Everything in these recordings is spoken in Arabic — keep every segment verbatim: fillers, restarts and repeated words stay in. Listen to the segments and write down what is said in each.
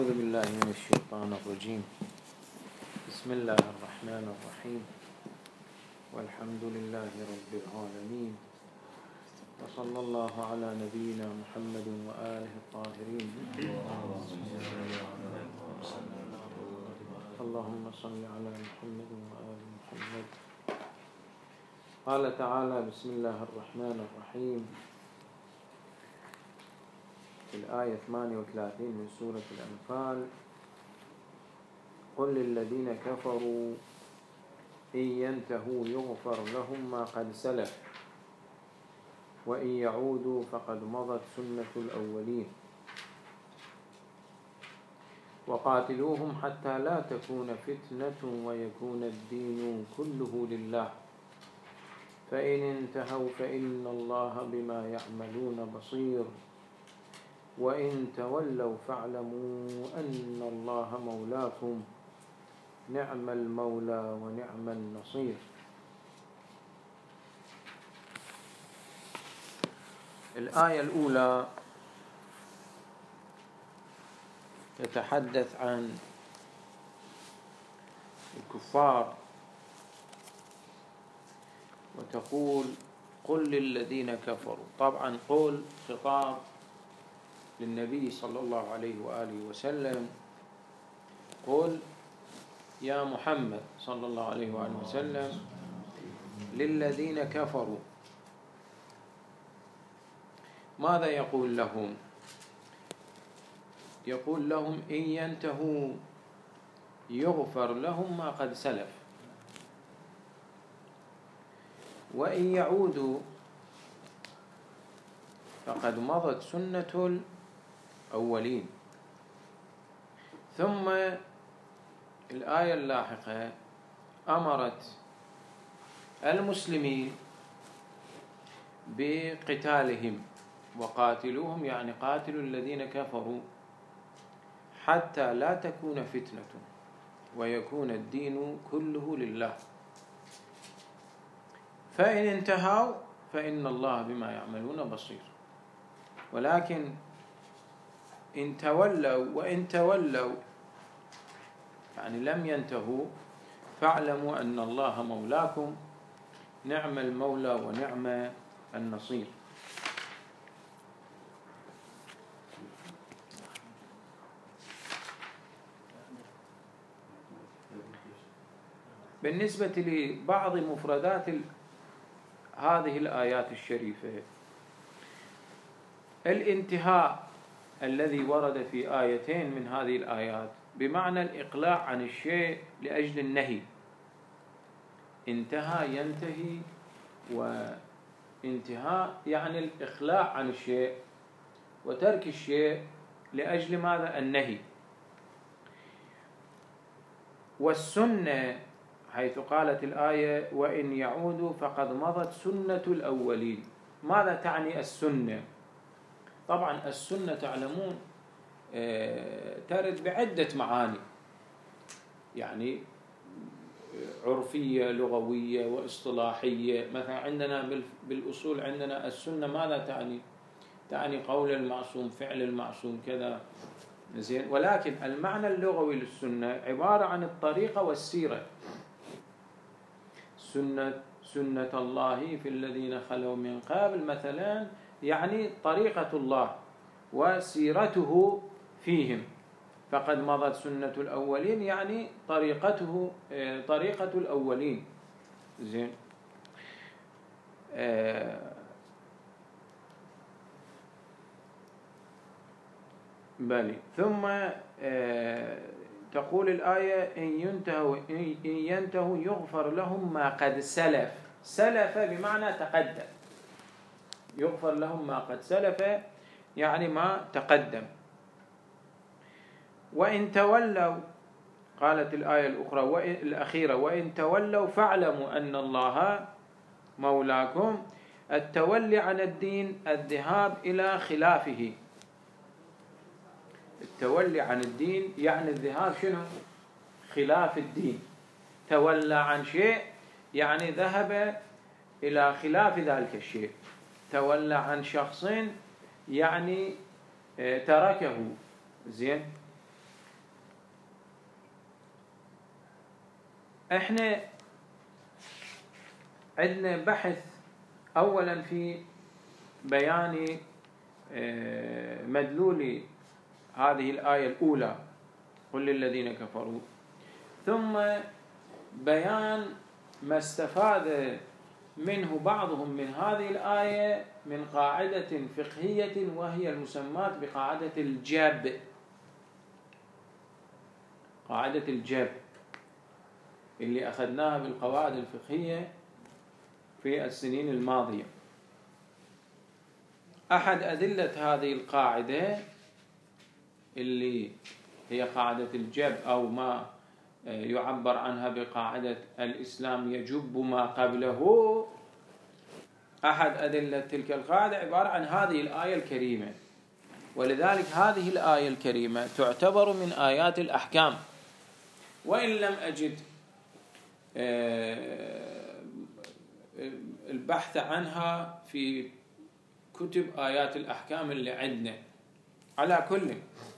أعوذ بالله من الشيطان الرجيم. بسم الله الرحمن الرحيم، والحمد لله رب العالمين، وصلى الله على نبينا محمد وآله الطاهرين. اللهم صل على محمد وآل محمد. قال تعالى: بسم الله الرحمن الرحيم، في الآية ثمانية وثلاثين من سورة الأنفال: قل للذين كفروا إن ينتهوا يغفر لهم ما قد سلف وإن يعودوا فقد مضت سنة الأولين وقاتلوهم حتى لا تكون فتنة ويكون الدين كله لله فإن انتهوا فإن الله بما يعملون بصير وإن تولوا فاعلموا أن الله مولاكم نعم المولى ونعم النصير. الآية الأولى تتحدث عن الكفار وتقول: قل للذين كفروا. طبعا قل خطاب للنبي صلى الله عليه وآله وسلم. قل يا محمد صلى الله عليه وآله وسلم للذين كفروا. ماذا يقول لهم؟ يقول لهم إن ينتهوا يغفر لهم ما قد سلف وإن يعودوا فقد مضت سنة الأولين. ثم الآية اللاحقة أمرت المسلمين بقتالهم وقاتلوهم، يعني قاتلوا الذين كفروا حتى لا تكون فتنة ويكون الدين كله لله فإن انتهوا فإن الله بما يعملون بصير. ولكن إن تولوا وإن تولوا يعني لم ينتهوا فاعلموا أن الله مولاكم نعم المولى ونعم النصير. بالنسبة لبعض مفردات هذه الآيات الشريفة، الانتهاء الذي ورد في آيتين من هذه الآيات بمعنى الإقلاع عن الشيء لأجل النهي. انتهى ينتهي، وانتهاء يعني الإقلاع عن الشيء وترك الشيء لأجل ماذا؟ النهي. والسنة حيث قالت الآية وإن يعودوا فقد مضت سنة الأولين. ماذا تعني السنة؟ طبعا السنة تعلمون ترد بعدة معاني، يعني عرفية لغوية واصطلاحية. مثلا عندنا بالأصول عندنا السنة ماذا تعني؟ تعني قول المعصوم، فعل المعصوم، كذا زين. ولكن المعنى اللغوي للسنة عبارة عن الطريقة والسيرة. سنة سنة الله في الذين خلوا من قبل مثلا، يعني طريقة الله وسيرته فيهم. فقد مضت سنة الأولين يعني طريقته طريقة الأولين. زين. آه بلي. ثم آه تقول الآية إن ينتهوا إن ينتهوا يغفر لهم ما قد سلف. سلف بمعنى تقدم. يغفر لهم ما قد سلف يعني ما تقدم. وإن تولوا، قالت الآية الأخرى وإن الأخيرة وإن تولوا فاعلموا أن الله مولاكم. التولي عن الدين الذهاب إلى خلافه. التولي عن الدين يعني الذهاب شنو؟ خلاف الدين. تولى عن شيء يعني ذهب إلى خلاف ذلك الشيء. تولى عن شخص يعني تركه. زين. احنا عندنا بحث اولا في بيان مدلول هذه الآية الأولى قل للذين كفروا، ثم بيان ما استفاد منه بعضهم من هذه الآية من قاعدة فقهية وهي المسماة بقاعدة الجاب. قاعدة الجاب اللي أخذناها بالقواعد الفقهية في السنين الماضية. أحد أدلة هذه القاعدة اللي هي قاعدة الجب أو ما يعبر عنها بقاعدة الإسلام يجب ما قبله، أحد أدلة تلك القاعدة عبارة عن هذه الآية الكريمة. ولذلك هذه الآية الكريمة تعتبر من آيات الأحكام، وإن لم أجد البحث عنها في كتب آيات الأحكام اللي عندنا. على كل،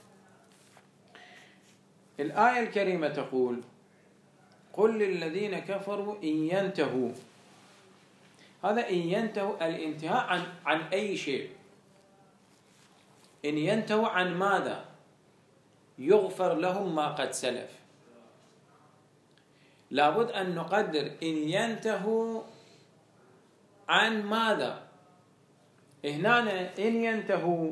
الآية الكريمة تقول قل للذين كفروا إن ينتهوا. هذا إن ينتهوا الانتهاء عن, عن أي شيء. إن ينتهوا عن ماذا؟ يغفر لهم ما قد سلف. لابد أن نقدر إن ينتهوا عن ماذا. هنا إن ينتهوا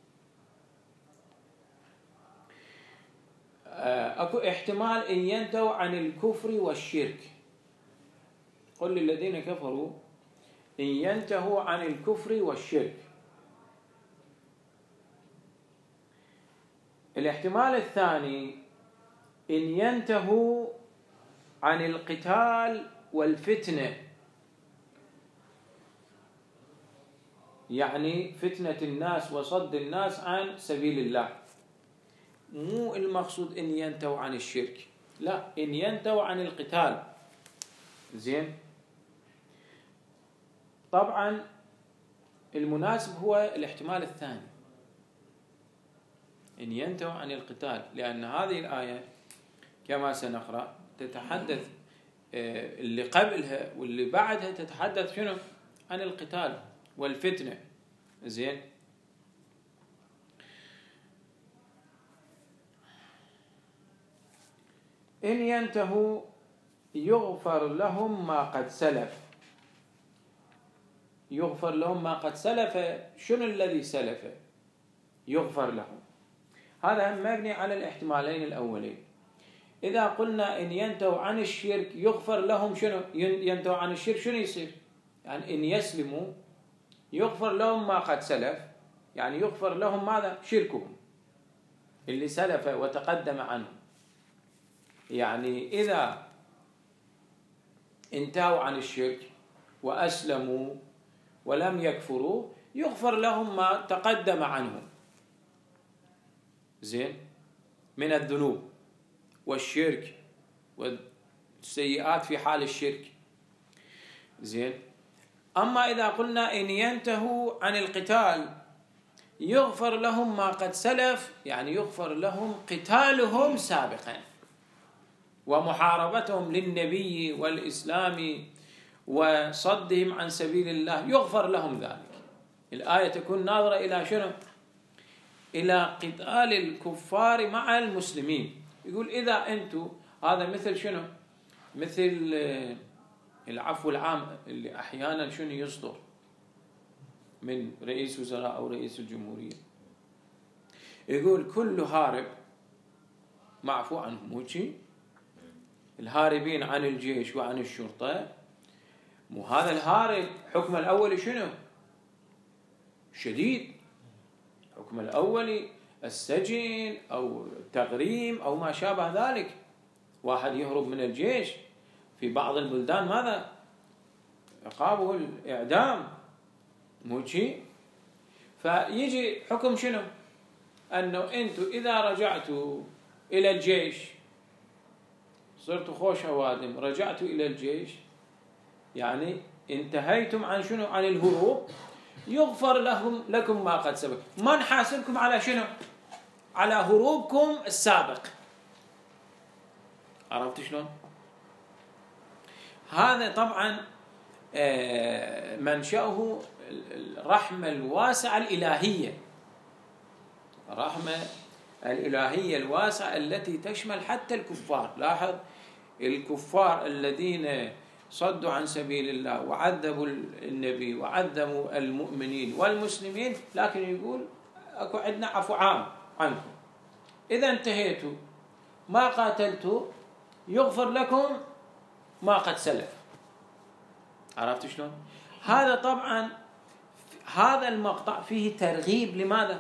أكو احتمال إن ينتهوا عن الكفر والشرك. قل للذين كفروا إن ينتهوا عن الكفر والشرك. الاحتمال الثاني إن ينتهوا عن القتال والفتنة، يعني فتنة الناس وصد الناس عن سبيل الله. مو المقصود إن ينتهوا عن الشرك، لا، إن ينتهوا عن القتال. زين، طبعا المناسب هو الاحتمال الثاني، إن ينتهوا عن القتال، لأن هذه الآية كما سنقرأ تتحدث اللي قبلها واللي بعدها تتحدث شنو؟ عن القتال والفتنة. زين، إن ينتهوا يغفر لهم ما قد سلف. يغفر لهم ما قد سلف، شنو الذي سلف؟ يغفر لهم. هذا مبني على الاحتمالين الأولين. إذا قلنا إن ينتهوا عن الشرك يغفر لهم، شنو ينتهوا عن الشرك؟ شنو يصير؟ يعني إن يسلموا يغفر لهم ما قد سلف، يعني يغفر لهم ماذا؟ شركهم اللي سلف وتقدم عنهم. يعني إذا انتهوا عن الشرك وأسلموا ولم يكفروا يغفر لهم ما تقدم عنهم، زين، من الذنوب والشرك والسيئات في حال الشرك. زين، أما إذا قلنا إن ينتهوا عن القتال يغفر لهم ما قد سلف، يعني يغفر لهم قتالهم سابقا ومحاربتهم للنبي والإسلام وصدهم عن سبيل الله، يغفر لهم ذلك. الآية تكون ناظرة إلى شنو؟ إلى قتال الكفار مع المسلمين. يقول إذا أنتم، هذا مثل شنو؟ مثل العفو العام اللي أحيانا شنو يصدر من رئيس وزراء أو رئيس الجمهورية، يقول كل هارب معفو عنه. مو شيء؟ الهاربين عن الجيش وعن الشرطة، مو هذا الهارب حكم الأولي شنو؟ شديد. حكم الأولي السجن أو التغريم أو ما شابه ذلك. واحد يهرب من الجيش في بعض البلدان ماذا؟ عقابه الإعدام. مو شيء؟ فيجي حكم شنو؟ أنه أنتم إذا رجعتوا إلى الجيش، صرتوا خوش أوادم، رجعتوا إلى الجيش، يعني انتهيتم عن شنو؟ عن الهروب، يغفر لهم لكم ما قد سبق. ما نحاسبكم على شنو؟ على هروبكم السابق. عرفت شلون؟ هذا طبعا منشأه الرحمة الواسعة الإلهية، الرحمة الإلهية الواسعة التي تشمل حتى الكفار. لاحظ الكفار الذين صدوا عن سبيل الله وعذبوا النبي وعذبوا المؤمنين والمسلمين، لكن يقول أكو عندنا عفو عام عنكم، إذا انتهيتوا ما قاتلتوا يغفر لكم ما قد سلف. عرفت شلون؟ هذا طبعا هذا المقطع فيه ترغيب. لماذا؟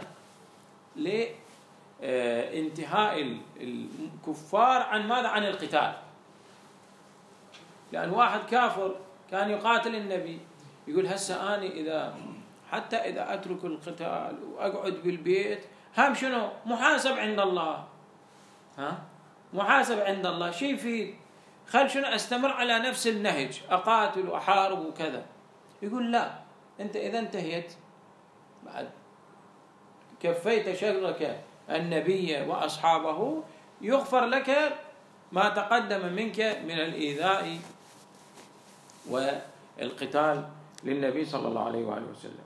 لانتهاء الكفار عن ماذا؟ عن القتال. لأن واحد كافر كان يقاتل النبي يقول هسه أنا إذا حتى إذا أترك القتال وأقعد بالبيت هم شنو؟ محاسب عند الله. ها؟ محاسب عند الله. شيء في خل شنو أستمر على نفس النهج، أقاتل وأحارب وكذا. يقول لا، أنت إذا انتهيت بعد كفيت شرك النبي وأصحابه يغفر لك ما تقدم منك من الإيذاء والقتال للنبي صلى الله عليه وآله وسلم.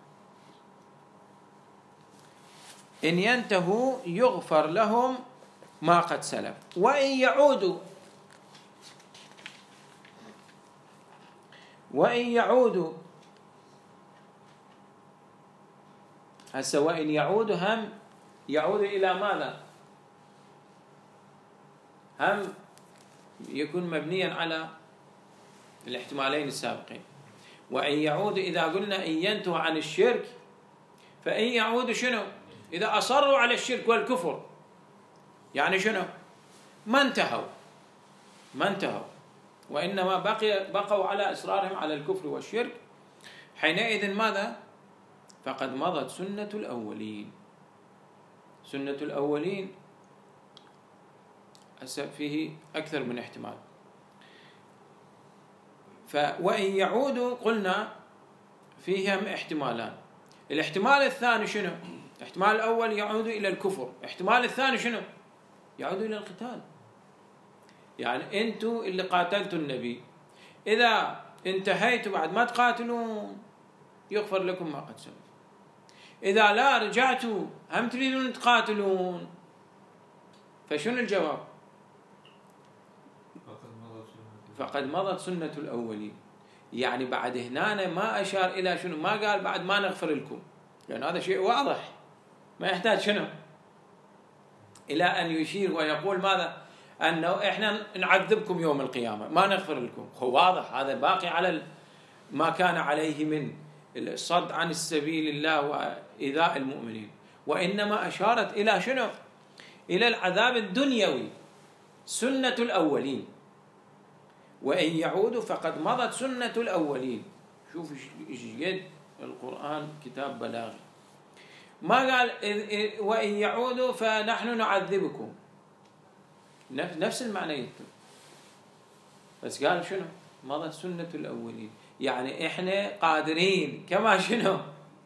إن ينتهوا يغفر لهم ما قد سلف وإن يعودوا وإن يعودوا هسه وإن يعودوا هم يعود إلى ماذا؟ هم يكون مبنيا على الاحتمالين السابقين. وإن يعود إذا قلنا إن ينتهوا عن الشرك، فإن يعودوا شنو؟ إذا أصروا على الشرك والكفر يعني شنو؟ ما انتهوا ما انتهوا وإنما بقي بقوا على إصرارهم على الكفر والشرك، حينئذ ماذا؟ فقد مضت سنة الأولين. سنة الأولين فيه أكثر من احتمال. وإن يعودوا قلنا فيهم احتمالان. الاحتمال الثاني شنو؟ الاحتمال الأول يعود إلى الكفر، الاحتمال الثاني شنو؟ يعود إلى القتال. يعني أنتوا اللي قاتلتوا النبي إذا انتهيتوا بعد ما تقاتلون يغفر لكم ما قد سلف. إذا لا رجعتوا هم تريدون تقاتلون، فشنو الجواب؟ فقد مضت سنة الأولين. يعني بعد هنا ما أشار إلى شنو، ما قال بعد ما نغفر لكم، لأن يعني هذا شيء واضح ما يحتاج شنو إلى أن يشير ويقول ماذا؟ أنه إحنا نعذبكم يوم القيامة ما نغفر لكم. هو واضح هذا باقي على ما كان عليه من الصد عن السبيل الله وإيذاء المؤمنين، وإنما أشارت إلى شنو؟ إلى العذاب الدنيوي، سنة الأولين. وإن يعودوا فقد مضت سنة الأولين. شوف إيش قد القرآن كتاب بلاغي. ما قال وإن يعودوا فنحن نعذبكم، نفس المعنى يكتب، بس قال شنو؟ مضت سنة الأولين. يعني إحنا قادرين كما شنو؟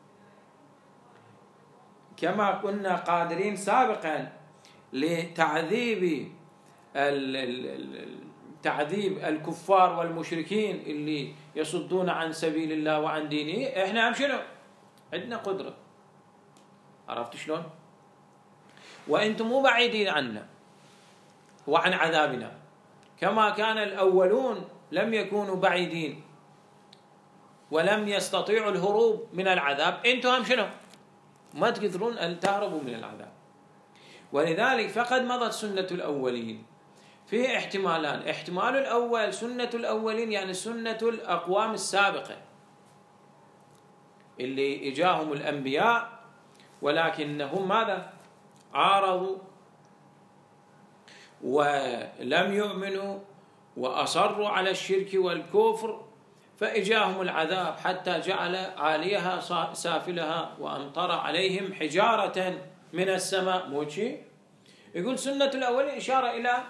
كما كنا قادرين سابقا لتعذيب تعذيب الكفار والمشركين اللي يصدون عن سبيل الله وعن دينه، إحنا هم شنو؟ عندنا قدرة. عرفت شلون؟ وأنتم مو بعيدين عنا وعن عذابنا، كما كان الأولون لم يكونوا بعيدين ولم يستطيعوا الهروب من العذاب، أنتم هم شنو؟ ما تقدرون أن تهربوا من العذاب. ولذلك فقد مضت سنة الأولين. فيه احتمالان. احتمال الأول سنة الأولين يعني سنة الأقوام السابقة اللي إجاهم الأنبياء ولكنهم ماذا؟ عارضوا ولم يؤمنوا وأصروا على الشرك والكفر، فإجاهم العذاب حتى جعل عاليها سافلها وأمطر عليهم حجارة من السماء. مو شيء؟ يقول سنة الأولين إشارة إلى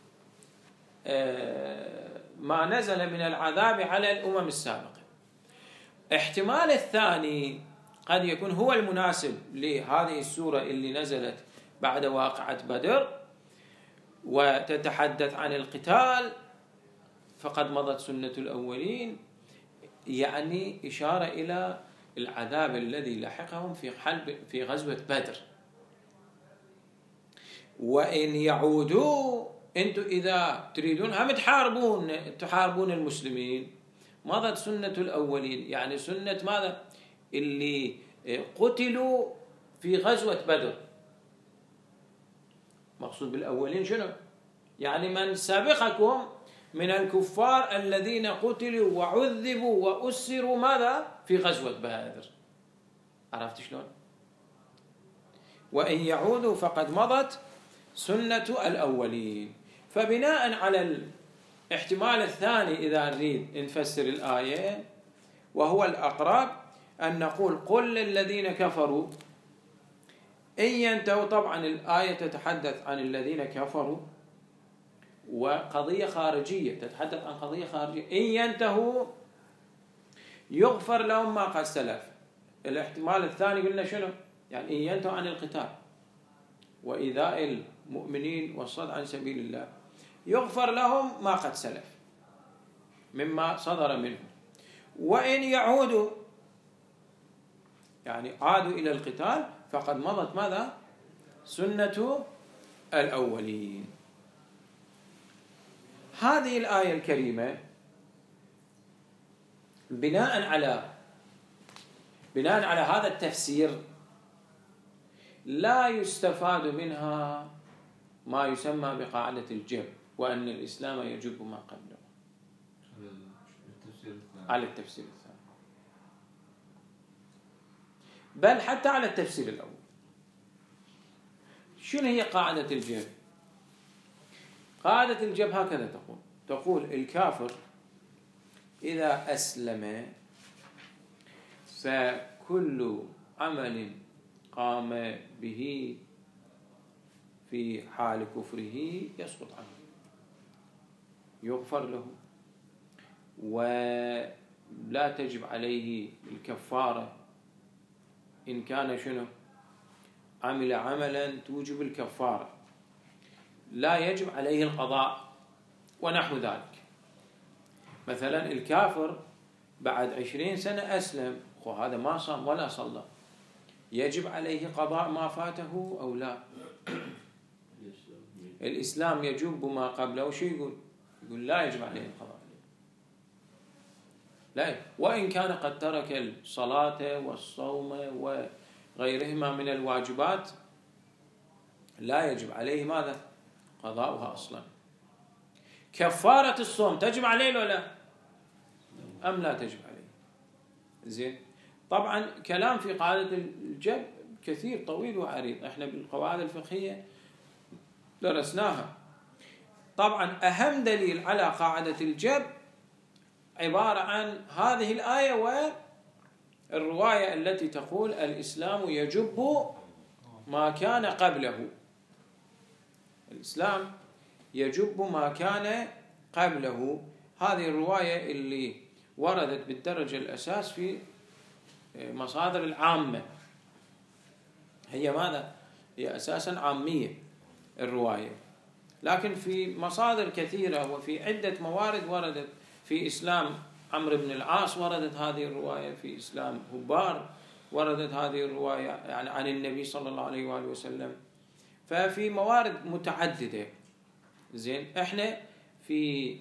ما نزل من العذاب على الأمم السابقة. احتمال الثاني قد يكون هو المناسب لهذه السورة اللي نزلت بعد واقعة بدر وتتحدث عن القتال، فقد مضت سنة الأولين يعني إشارة إلى العذاب الذي لحقهم في حلب في غزوة بدر. وإن يعودوا، أنتم إذا تريدون هم تحاربون تحاربون المسلمين، مضت سنة الأولين يعني سنة ماذا؟ اللي قتلوا في غزوة بدر. مقصود بالأولين شنو؟ يعني من سبقكم من الكفار الذين قتلوا وعذبوا وأسروا ماذا؟ في غزوة بدر. عرفت شلون؟ وإن يعودوا فقد مضت سنة الأولين. فبناء على الاحتمال الثاني إذا نريد نفسر الآية وهو الأقرب أن نقول قل للذين كفروا إن ينتهوا. طبعا الآية تتحدث عن الذين كفروا وقضية خارجية، تتحدث عن قضية خارجية. إن ينتهوا يغفر لهم ما قد سلف. الاحتمال الثاني قلنا شنو؟ يعني إن ينتهوا عن القتال وإيذاء المؤمنين والصد عن سبيل الله يغفر لهم ما قد سلف مما صدر منهم. وإن يعودوا يعني عادوا إلى القتال فقد مضت ماذا؟ سنة الأولين. هذه الآية الكريمة بناء على بناء على هذا التفسير لا يستفاد منها ما يسمى بقاعدة الجب، وأن الإسلام يجب ما قبله على التفسير الثاني، بل حتى على التفسير الأول. شنو هي قاعدة الجب؟ قاعدة الجب هكذا تقول تقول الكافر إذا أسلم فكل عمل قام به في حال كفره يسقط عنه، يغفر له، ولا تجب عليه الكفارة إن كان شنو عمل عملا توجب الكفارة، لا يجب عليه القضاء ونحو ذلك. مثلا الكافر بعد عشرين سنة أسلم، وهذا ما صام ولا صلى، يجب عليه قضاء ما فاته أو لا؟ الإسلام يجب ما قبله. وشو يقول؟ يقول لا يجب عليه القضاء، لا. وإن كان قد ترك الصلاة والصوم وغيرهما من الواجبات لا يجب عليه ماذا؟ قضاؤها أصلا. كفارة الصوم تجب عليه ولا أم لا تجب عليه؟ زين. طبعا كلام في قاعدة الجب كثير طويل وعريض، احنا بالقواعد الفقهية درسناها. طبعا أهم دليل على قاعدة الجب عبارة عن هذه الآية والرواية التي تقول الإسلام يجب ما كان قبله. الإسلام يجب ما كان قبله. هذه الرواية اللي وردت بالدرجة الأساس في مصادر العامة، هي ماذا؟ هي أساسا عامية الرواية، لكن في مصادر كثيرة وفي عدة موارد وردت. في إسلام عمرو بن العاص وردت هذه الرواية، في إسلام هبار وردت هذه الرواية يعني عن النبي صلى الله عليه وآله وسلم. ففي موارد متعددة. زين. احنا في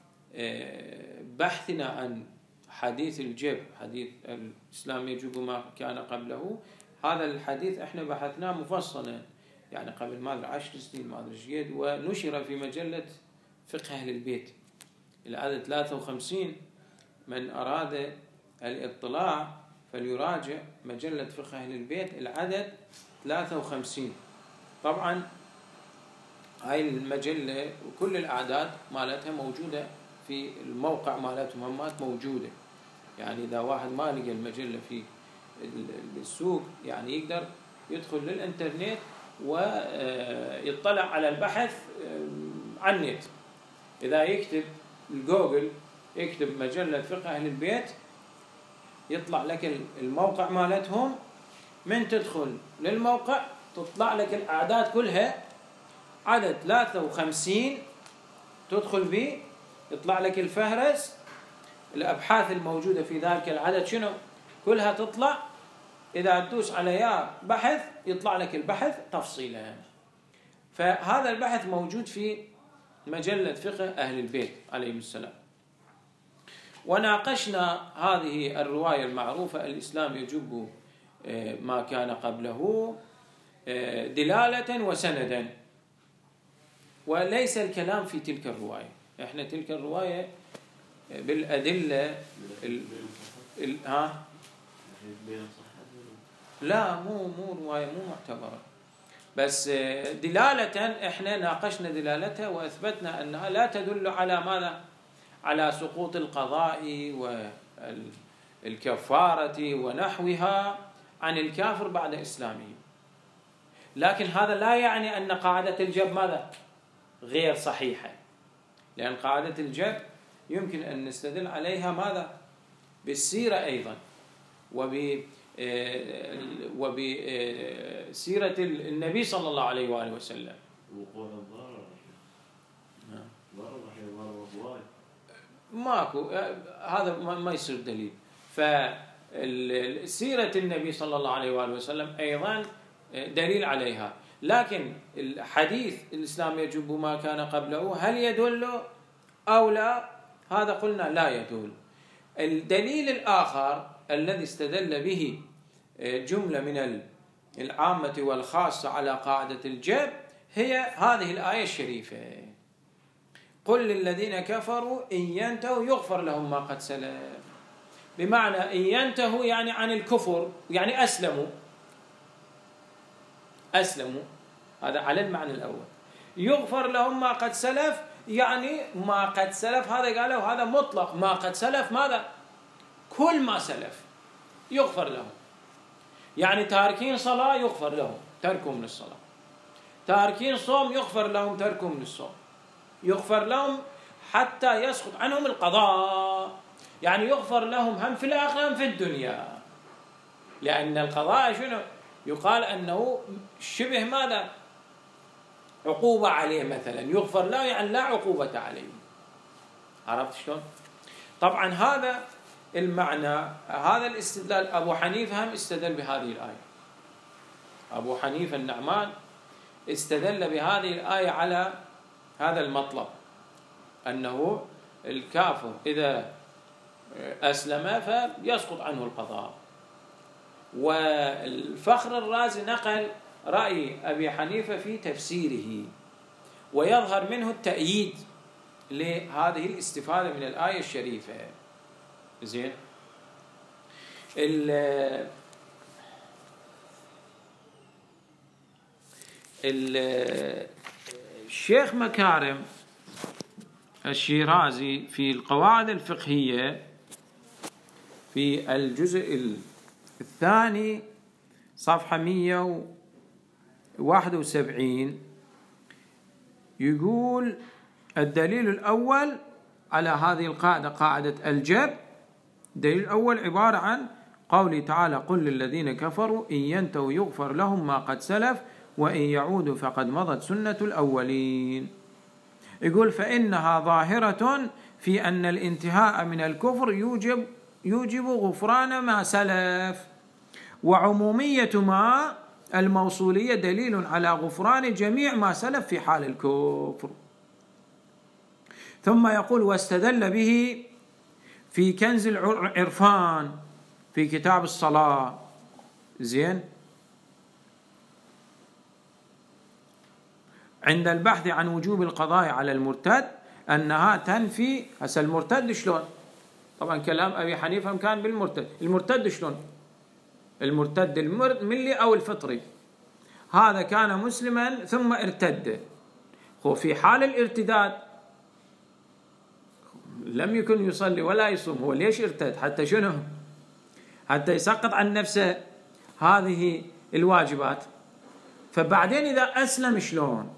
بحثنا عن حديث الجب، حديث الإسلام يجب ما كان قبله، هذا الحديث احنا بحثناه مفصلا يعني قبل ما ادري عشر سنين ما ادري ايش قد، ونشر في مجلة فقه أهل البيت العدد ثلاثة وخمسين. من أراد الاطلاع فليراجع مجلة فقه أهل البيت العدد ثلاثة وخمسين. طبعا هاي المجلة وكل الأعداد مالتها موجودة في الموقع مالتهم، همات موجودة. يعني إذا واحد ما لقى المجلة في السوق يعني يقدر يدخل للإنترنت ويطلع على البحث عن النت. إذا يكتب الجوجل يكتب مجلة فقه أهل البيت يطلع لك الموقع مالتهم. من تدخل للموقع تطلع لك الأعداد كلها، عدد ثلاثة وخمسين تدخل به يطلع لك الفهرس، الأبحاث الموجودة في ذلك العدد شنو؟ كلها تطلع، إذا تدوس على يا بحث يطلع لك البحث تفصيلا. فهذا البحث موجود في مجلة فقه أهل البيت عليهم السلام. وناقشنا هذه الرواية المعروفة: الإسلام يجب ما كان قبله دلالة وسندا. وليس الكلام في تلك الرواية، احنا تلك الرواية بالأدلة ال... ال... ها لا مو مو رواية مو معتبرة، بس دلالة احنا ناقشنا دلالتها وأثبتنا أنها لا تدل على ماذا؟ على سقوط القضاء والكفارة ونحوها عن الكافر بعد إسلامه. لكن هذا لا يعني أن قاعدة الجب ماذا؟ غير صحيحة، لأن قاعدة الجب يمكن أن نستدل عليها ماذا؟ بالسيرة أيضا، وب وبسيرة النبي صلى الله عليه وآله وسلم. وقوع الضرر ضرر ماكو، هذا ما يصير دليل. فسيرة النبي صلى الله عليه وآله وسلم أيضا دليل عليها. لكن الحديث الإسلام يجب ما كان قبله هل يدل أو لا؟ هذا قلنا لا يدل. الدليل الآخر الذي استدل به جملة من العامة والخاصة على قاعدة الجب هي هذه الآية الشريفة: قل للذين كفروا إن ينتهوا يغفر لهم ما قد سلف. بمعنى إن ينتهوا يعني عن الكفر، يعني أسلموا أسلموا هذا على المعنى الأول. يغفر لهم ما قد سلف يعني ما قد سلف، هذا قالوا هذا مطلق. ما قد سلف ماذا؟ كل ما سلف يغفر لهم. يعني تاركين صلاة يغفر لهم تركهم من الصلاة، تاركين صوم يغفر لهم تركهم من الصوم، يغفر لهم حتى يسقط عنهم القضاء، يعني يغفر لهم هم في الآخرة هم في الدنيا. لأن القضاء شنو؟ يقال أنه شبه ماذا؟ عقوبة عليه مثلا، يغفر له يعني لا عقوبة عليه. عرفت شلون؟ طبعا هذا المعنى، هذا الاستدلال أبو حنيفة هم استدل بهذه الآية. أبو حنيفة النعمان استدل بهذه الآية على هذا المطلب، أنه الكافر إذا أسلم فيسقط عنه القضاء. والفخر الرازي نقل رأي أبي حنيفة في تفسيره، ويظهر منه التأييد لهذه الاستفادة من الآية الشريفة. زين. الشيخ مكارم الشيرازي في القواعد الفقهية في الجزء الثاني صفحة مئة وواحد وسبعين يقول: الدليل الأول على هذه القاعدة، قاعدة الجب، الدليل الأول عبارة عن قوله تعالى: قل للذين كفروا إن ينتهوا يغفر لهم ما قد سلف وإن يعودوا فقد مضت سنة الأولين. يقول: فإنها ظاهرة في أن الانتهاء من الكفر يوجب يوجب غفران ما سلف، وعمومية ما الموصولية دليل على غفران جميع ما سلف في حال الكفر. ثم يقول: واستدل به في كنز العرفان في كتاب الصلاة. زين. عند البحث عن وجوب القضاء على المرتد أنها تنفي. هسه المرتد شلون؟ طبعا كلام أبي حنيفة كان بالمرتد. المرتد شلون؟ المرتد الملي أو الفطري، هذا كان مسلما ثم ارتد. هو في حال الارتداد لم يكن يصلي ولا يصوم، هو ليش ارتد؟ حتى شنو؟ حتى يسقط عن نفسه هذه الواجبات. فبعدين إذا أسلم شلون؟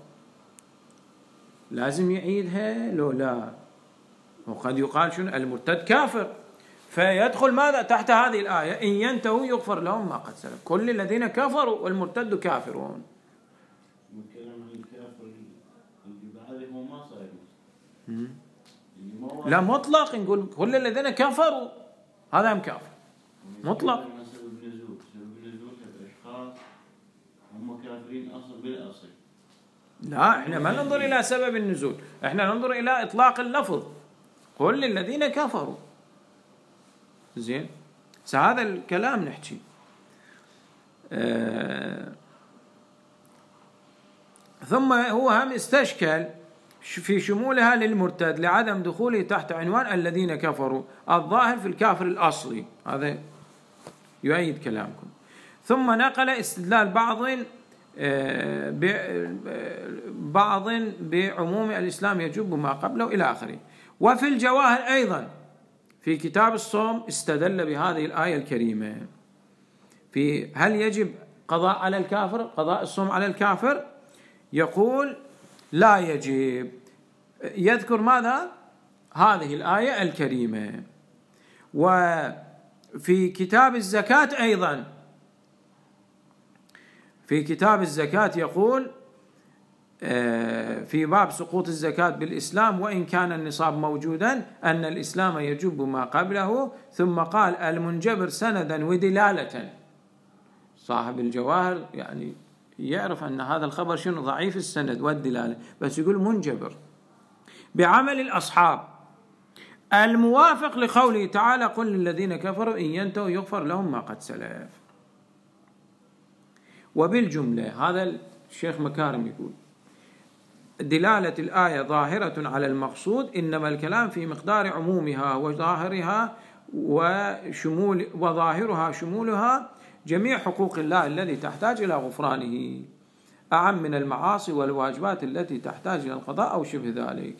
لازم يعيدها لو لا؟ وقد يقال شنو؟ المرتد كافر، فيدخل ماذا تحت هذه الآية؟ إن ينتهوا يغفر لهم ما قد سلف. كل الذين كفروا والمرتد كافرون. من كلام الكافر اللي بعده هو ما صار لا مطلق، نقول كل الذين كفروا هذا هم كافر مطلق. سبب النزول سبب النزول الأشخاص هم كافرين أصلا بالأصل. لا احنا ما ننظر إلى سبب النزول، احنا ننظر إلى إطلاق اللفظ كل الذين كفروا. زين، هذا الكلام نحكي. آه ثم هو هم استشكل في شمولها للمرتد لعدم دخوله تحت عنوان الذين كفروا، الظاهر في الكافر الأصلي، هذا يؤيد كلامكم. ثم نقل استدلال بعض بعض بعموم الإسلام يجب ما قبله إلى آخره. وفي الجواهر أيضا في كتاب الصوم استدل بهذه الآية الكريمة في هل يجب قضاء على الكافر، قضاء الصوم على الكافر، يقول لا يجب. يذكر ماذا؟ هذه الآية الكريمة. وفي كتاب الزكاة أيضا في كتاب الزكاة يقول في باب سقوط الزكاة بالإسلام وإن كان النصاب موجودا أن الإسلام يجب ما قبله، ثم قال المنجبر سندا ودلالة. صاحب الجواهر يعني يعرف أن هذا الخبر شنو ضعيف السند والدلالة، بس يقول منجبر بعمل الأصحاب الموافق لقوله تعالى قل للذين كفروا إن ينتهوا يغفر لهم ما قد سلف. وبالجملة هذا الشيخ مكارم يقول دلالة الآية ظاهرة على المقصود، إنما الكلام في مقدار عمومها وظاهرها وشمول وظاهرها شمولها جميع حقوق الله التي تحتاج إلى غفرانه أعم من المعاصي والواجبات التي تحتاج إلى القضاء أو شبه ذلك.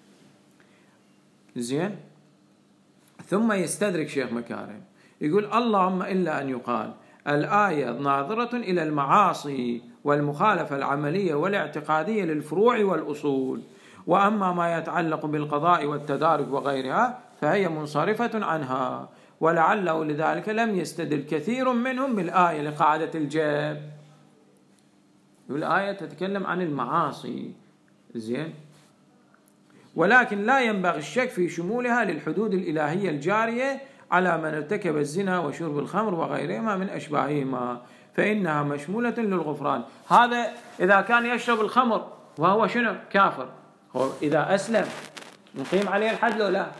زين، ثم يستدرك شيخ مكارم يقول اللهم إلا أن يقال الآية ناظرة إلى المعاصي والمخالفة العملية والاعتقادية للفروع والأصول، وأما ما يتعلق بالقضاء والتدارك وغيرها فهي منصرفة عنها، ولعله لذلك لم يستدل كثير منهم بالآية لقاعدة الجاب. والآية تتكلم عن المعاصي. زين، ولكن لا ينبغي الشك في شمولها للحدود الإلهية الجارية على من ارتكب الزنا وشرب الخمر وغيرهما من أشباههما، فإنها مشمولة للغفران. هذا إذا كان يشرب الخمر وهو شنو كافر، هو إذا أسلم نقيم عليه الحد لو لا؟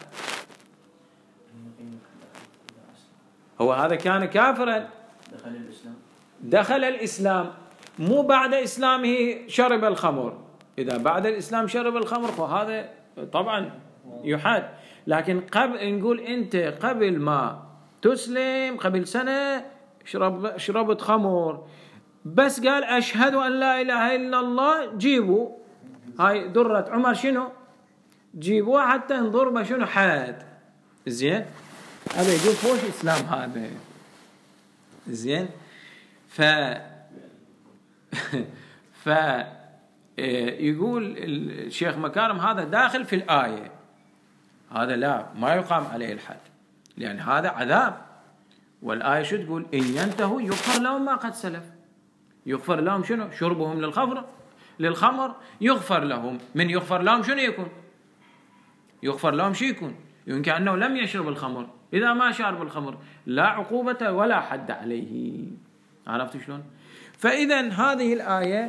هو هذا كان كافرا دخل الإسلام دخل الإسلام مو بعد إسلامه شرب الخمر. إذا بعد الإسلام شرب الخمر فهذا طبعا يحاد، لكن قبل نقول أنت قبل ما تسلم قبل سنة شرب شربت خمر، بس قال أشهد أن لا إله إلا الله، جيبوا هاي درة عمر شنو جيبوها حتى نضربه شنو حاد. زين، هذا يقول فوش إسلام هذا. زين، ف ف يقول الشيخ مكارم هذا داخل في الآية، هذا لا ما يقام عليه الحد لأن هذا عذاب. والآية شو تقول؟ إن ينتهوا يغفر لهم ما قد سلف. يغفر لهم شنو؟ شربهم للخمر للخمر يغفر لهم. من يغفر لهم شنو يكون؟ يغفر لهم شو يكون؟ يمكن كأنه لم يشرب الخمر. إذا ما شرب الخمر لا عقوبة ولا حد عليه. عرفت شلون؟ فإذا هذه الآية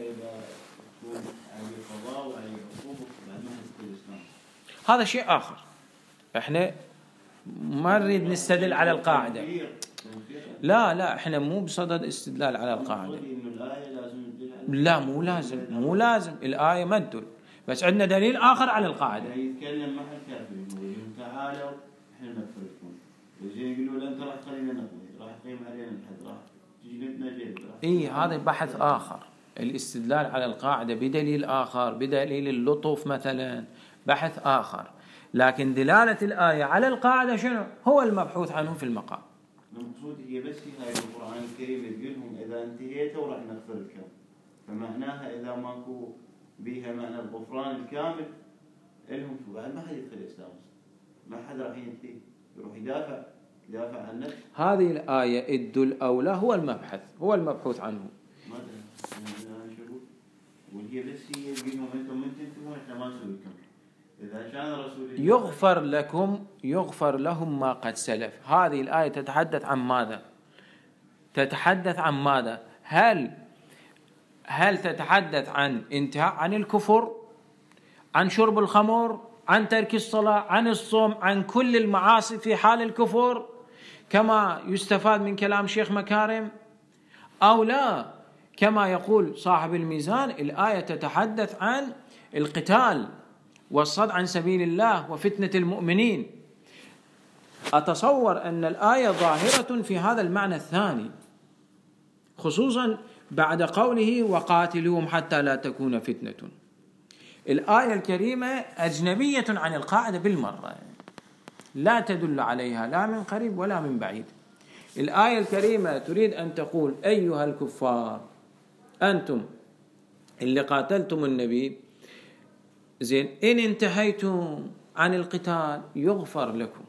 هذا شيء آخر، احنا ما نريد نستدل على القاعدة. لا لا احنا مو بصدد استدلال على القاعدة، لا مو لازم مو لازم الآية ما تدل، بس عندنا دليل آخر على القاعدة. يتكلم مع الكافرين ويقول تعالوا احنا نكفركم، يجي يقولوا انت راح تخلينا نقضي، راح تقيم علينا الحد، راح تجلدنا جلد. اي هذا بحث آخر، الاستدلال على القاعدة بدليل آخر، بدليل اللطف مثلا، بحث آخر. لكن دلالة الآية على القاعدة شنو؟ هو المبحوث عنه في المقام. المقصود هي بس في هاي القرآن الكريم يقول لهم إذا انتهيتوا راح نغفر لكم، فمعناها إذا ماكو بيها معنى الغفران الكامل لهم، فبعد ما حد يدخل الإسلام، ما حد راح ينتهي يروح يدافع يدافع عن نفسه. هذه الآية الدل أولى هو المبحث، هو المبحوث عنه. ما أدري أنا شو، وهي بس هي يقول لهم أنتم من تنتهون إحنا ما نسوي لكم. إذا كان رسول الله يغفر لكم يغفر لهم ما قد سلف. هذه الآية تتحدث عن ماذا؟ تتحدث عن ماذا؟ هل هل تتحدث عن انتهاء عن الكفر، عن شرب الخمر، عن ترك الصلاة، عن الصوم، عن كل المعاصي في حال الكفر كما يستفاد من كلام شيخ مكارم، أو لا كما يقول صاحب الميزان الآية تتحدث عن القتال والصد عن سبيل الله وفتنة المؤمنين؟ أتصور أن الآية ظاهرة في هذا المعنى الثاني، خصوصا بعد قوله وقاتلوهم حتى لا تكون فتنة. الآية الكريمة أجنبية عن القاعدة بالمرة، لا تدل عليها لا من قريب ولا من بعيد. الآية الكريمة تريد أن تقول أيها الكفار أنتم اللي قاتلتم النبي، زين، إن انتهيتم عن القتال يغفر لكم،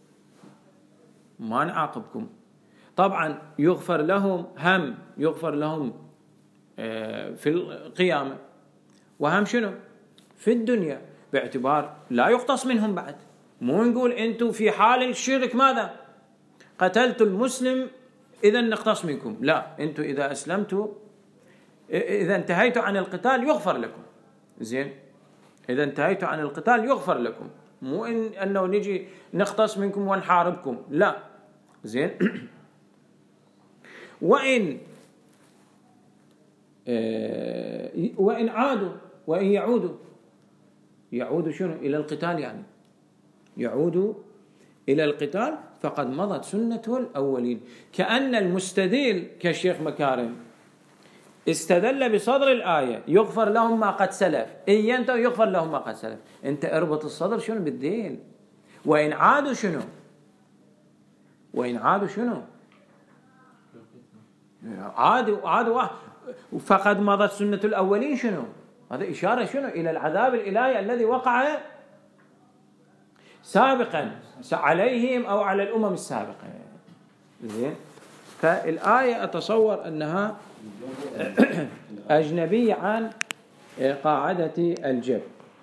ما نعاقبكم. طبعا يغفر لهم، هم يغفر لهم في القيامة، وهم شنو في الدنيا، باعتبار لا يقتص منهم بعد. مو نقول أنتم في حال الشرك ماذا قتلتوا المسلم إذا نقتص منكم، لا، أنتم إذا أسلمتوا إذا انتهيتوا عن القتال يغفر لكم. زين، إذا انتهيتوا عن القتال يغفر لكم، مو إن أنه نجي نقتص منكم ونحاربكم، لا. زين. وإن آه وإن عادوا وإن يعودوا، يعودوا شنو إلى القتال، يعني يعودوا إلى القتال فقد مضت سنة الأولين. كأن المستدل كالشيخ مكارم استدل بصدر الآية يغفر لهم ما قد سلف، إن ينتهوا يغفر لهم ما قد سلف. أنت اربط الصدر شنو بالدين. وإن عادوا شنو وإن عادوا شنو عادوا عادوا فقد مضت سنة الأولين. شنو هذا؟ إشارة شنو إلى العذاب الإلهي الذي وقع سابقا عليهم أو على الأمم السابقة. زين، فالآية أتصور أنها أجنبية عن قاعدة الجبر.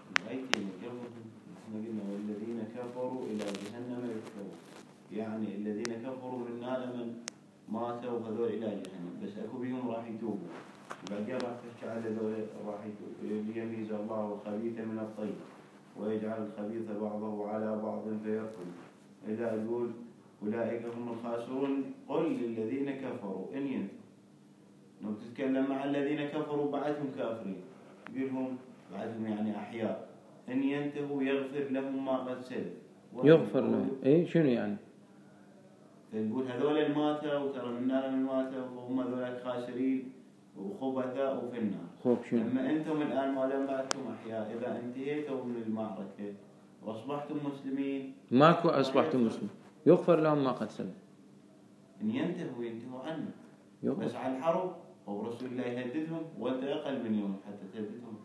والذين كفروا إلى جهنم يحشرون، يعني الذين كفروا من من ماتوا هذول إلى جهنم، بس أكو بهم راح يتوبوا، بعدين راح تحكي على ذول راح يتوبوا، ليميز الله الخبيث من الطيب ويجعل الخبيث بعضه على بعض فيأكل. إذا يقول أولئك هم الخاسرون، قل للذين كفروا إن ينتهوا. لو تتكلم مع الذين كفروا بعدهم كافرين، يقولهم بعدهم يعني أحياء، إن ينتهوا يغفر لهم ما قد سلف. يغفر لهم إيه شنو يعني؟ يقول هذول الماتوا وترى منا من ماتوا وهم هذول خاسرين وخبثاء وفي النار. خوب شنو؟ أما أنتم الآن ما لم بعدكم أحياء، إذا انتهيتوا من المعركة وأصبحتم مسلمين، ماكو أصبحتم مسلمين يغفر لهم ما قد سلف. إن ينتهوا ينتهوا عنه يغفر. بس على الحرب هو رسول الله يهددهم، وأنت أقل من يوم حتى تهددهم.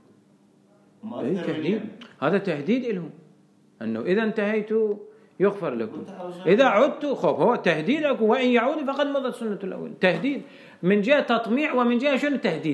أي تهديد، هذا تهديد لهم أنه إذا انتهيتوا يغفر لكم، إذا عدتوا خوف، هو تهديد لكم. وإن يعودوا فقد مضت سنة الأول. تهديد من جهة تطميع، ومن جهة شنو تهديد؟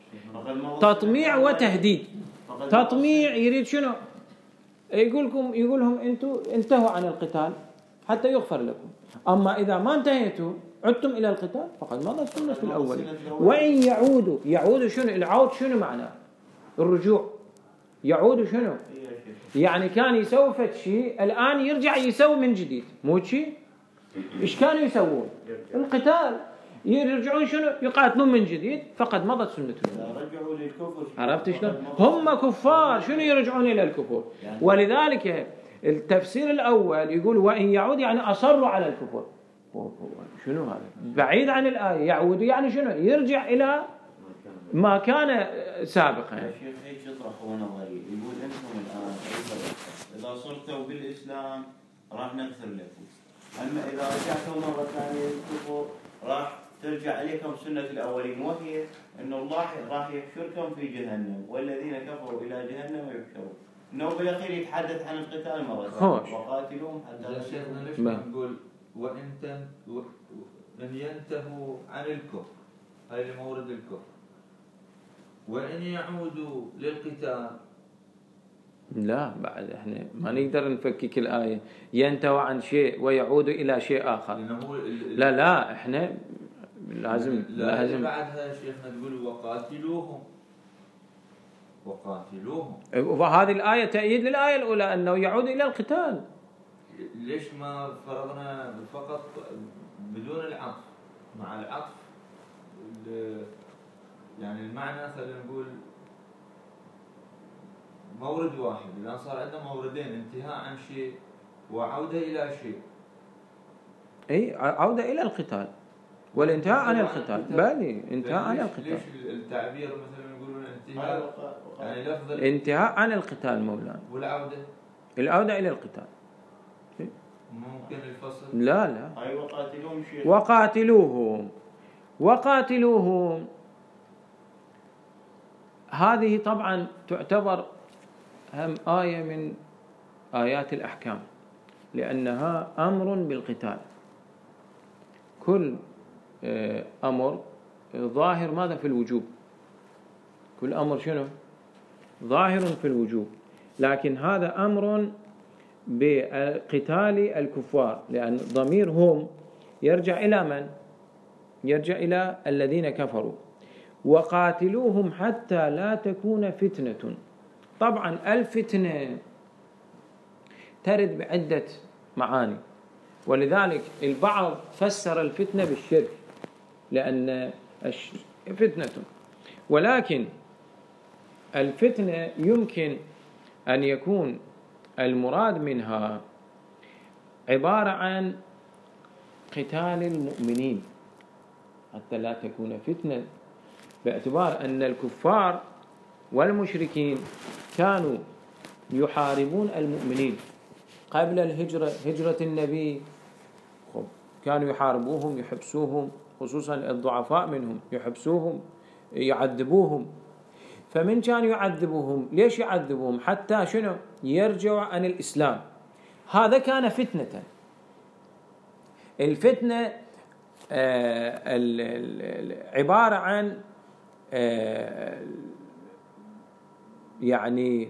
تطميع وتهديد. تطميع يريد شنو؟ يقولكم يقولهم أنتم انتهوا عن القتال حتى يغفر لكم، أما إذا ما انتهيتوا عدتم إلى القتال فقد مضت سنة الأول. وإن يعودوا، يعودوا شنو؟ العود شنو معناه؟ الرجوع. يعود شنو؟ يعني كان يسوي فد شيء الآن يرجع يسوي من جديد، مو شيء؟ إيش كانوا يسوون؟ القتال. يرجعون شنو؟ يقاتلون من جديد فقد مضت سنة الله. رجعوا للكفر. عرفت شلون؟ هم كفار، شنو يرجعون إلى الكفر؟ ولذلك التفسير الأول يقول وإن يعود يعني أصروا على الكفر. شنو هذا؟ بعيد عن الآية. يعود يعني شنو؟ يرجع إلى ما كان سابقا. يا شيخ هيك يطرحوا نظري، يقول أنتم الآن إذا صرتوا بالإسلام راح نغفر لكم، أما إذا رجعتوا مرة ثانية للكفر راح ترجع عليكم سنة الأولين، وهي أن الله راح يحشركم في جهنم، والذين كفروا إلى جهنم يحشرون. إنه بالأخير يتحدث عن القتال مرة ثانية، وقاتلوهم حتى. شيخنا ليش نقول وإن إن ينتهوا عن الكفر، هاي لمورد الكفر، وإن يعودوا للقتال لا بعد احنا ما نقدر نفكك الآية ينتهوا عن شيء ويعودوا إلى شيء آخر. لا لا احنا لازم لازم بعدها شيخنا تقول وقاتلوهم وقاتلوهم، وهذه الآية تأييد للآية الأولى أنه يعود إلى القتال. ليش ما فرضنا فقط بدون العطف؟ مع العطف يعني المعنى خلينا نقول مورد واحد، الآن صار عندنا موردين، انتهاء عن شيء وعودة إلى شيء. أي عودة إلى القتال والانتهاء عن القتال. بالي انتهاء عن القتال. ليش التعبير مثلا يقولون انتهاء يعني لفظ انتهاء عن القتال مولانا، والعودة العودة إلى القتال ممكن الفصل؟ لا لا هاي وقاتلوهم شيء وقاتلوهم وقاتلوهم هذه طبعا تعتبر هم آية من آيات الأحكام، لأنها أمر بالقتال. كل أمر ظاهر ماذا في الوجوب، كل أمر شنو ظاهر في الوجوب، لكن هذا أمر بقتال الكفار، لأن ضمير هم يرجع إلى من؟ يرجع إلى الذين كفروا. وقاتلوهم حتى لا تكون فتنة. طبعا الفتنة ترد بعدة معاني، ولذلك البعض فسر الفتنة بالشرك لأن فتنة، ولكن الفتنة يمكن أن يكون المراد منها عبارة عن قتال المؤمنين حتى لا تكون فتنة، باعتبار أن الكفار والمشركين كانوا يحاربون المؤمنين قبل الهجرة، هجرة النبي كانوا يحاربوهم يحبسوهم، خصوصا الضعفاء منهم يحبسوهم يعذبوهم. فمن كانوا يعذبوهم؟ ليش يعذبوهم؟ حتى شنو؟ يرجعوا عن الإسلام. هذا كان فتنة. الفتنة آه عبارة عن آه يعني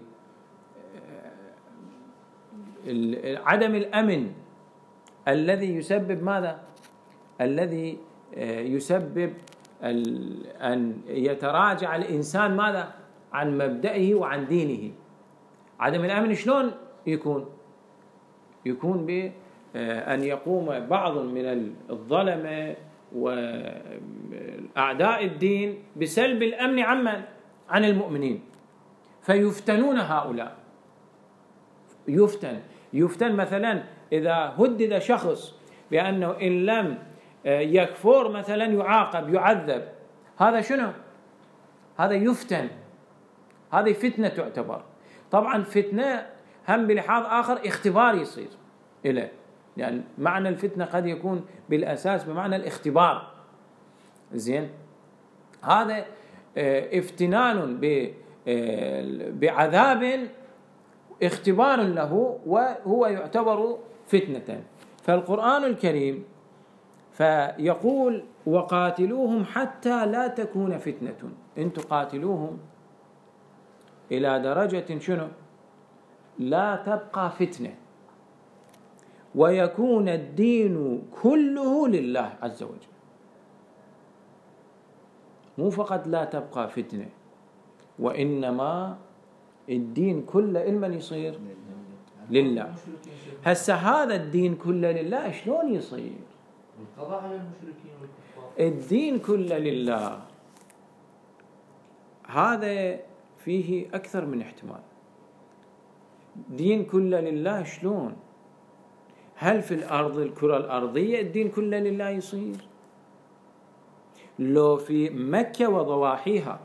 آه عدم الأمن الذي يسبب ماذا؟ الذي آه يسبب أن يتراجع الإنسان ماذا؟ عن مبدئه وعن دينه. عدم الأمن شلون يكون؟ يكون بأن يقوم بعض من الظلمة وأعداء الدين بسلب الأمن عمن؟ عن المؤمنين، فيفتنون هؤلاء. يفتن يفتن مثلا إذا هدد شخص بأنه إن لم يكفر مثلا يعاقب يعذب، هذا شنو؟ هذا يفتن، هذه فتنة تعتبر. طبعا فتنة هم بلحاظ آخر اختبار يصير إليه، يعني معنى الفتنة قد يكون بالأساس بمعنى الاختبار. زين، هذا افتنان بعذاب اختبار له، وهو يعتبر فتنة. فالقرآن الكريم فيقول وقاتلوهم حتى لا تكون فتنة، انتم قاتلوهم إلى درجة شنو؟ لا تبقى فتنة ويكون الدين كله لله عز وجل. مو فقط لا تبقى فتنة، وإنما الدين كله لمن يصير؟ لله. هسه هذا الدين كله لله شلون يصير؟ القضاء على المشركين والكفار. الدين كله لله هذا فيه أكثر من احتمال. دين كله لله شلون؟ هل في الأرض الكرة الأرضية الدين كله لله يصير؟ لو في مكة وضواحيها.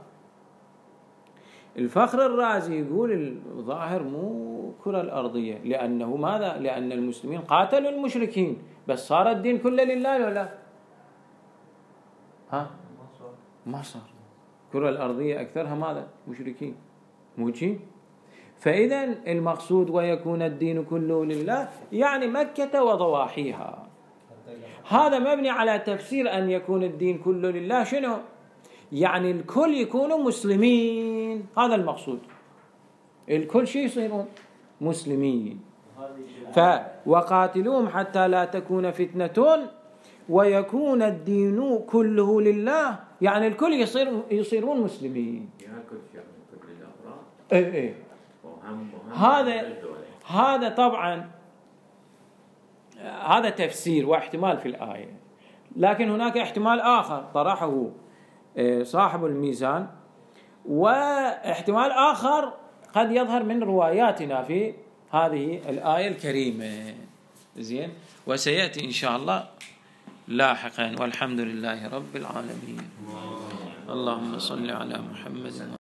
الفخر الرازي يقول الظاهر مو كرة الأرضية، لأنه ماذا؟ لأن المسلمين قاتلوا المشركين، بس صار الدين كله لله ولا لا؟ ها؟ ما صار. كرة الأرضية أكثرها ماذا؟ مشركين، مو شيء؟ فإذا المقصود ويكون الدين كله لله يعني مكة وضواحيها. هذا مبني على تفسير أن يكون الدين كله لله شنو؟ يعني الكل يكونوا مسلمين، هذا المقصود. الكل شيء يصيرون مسلمين. فوقاتلوهم حتى لا تكون فتنة ويكون الدين كله لله، يعني الكل يصير يصيرون مسلمين. ايه ايه هذا هذا طبعا هذا تفسير واحتمال في الآية، لكن هناك احتمال آخر طرحه صاحب الميزان، واحتمال آخر قد يظهر من رواياتنا في هذه الآية الكريمة. زين، وسيأتي إن شاء الله لاحقا، والحمد لله رب العالمين. اللهم صل على محمد.